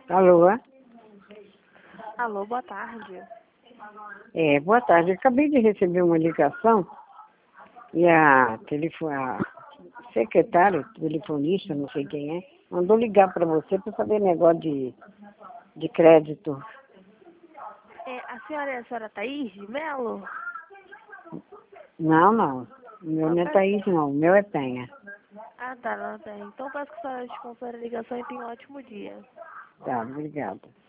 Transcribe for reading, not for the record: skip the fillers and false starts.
Alô? Alô, boa tarde. Boa tarde. Eu acabei de receber uma ligação e a secretária, telefonista, não sei quem é, mandou ligar para você para saber negócio de crédito. A senhora é a senhora Thaís de Melo? Não. O meu não é Thaís, não. O meu é Penha. Ah, tá, não tem. Então peço que a senhora desconsidere a ligação e tenha um ótimo dia. Tá, obrigada.